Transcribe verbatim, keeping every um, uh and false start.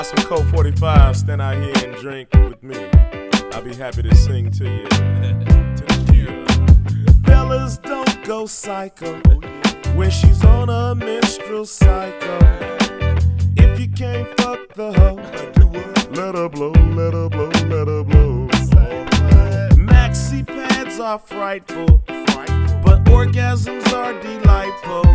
Some Colt forty-five, stand out here and drink with me. I'll be happy to sing to you. to you. Fellas, don't go psycho when she's on a menstrual cycle. If you can't fuck the hoe, let her blow, let her blow, let her blow. Maxi pads are frightful, but orgasms are delightful.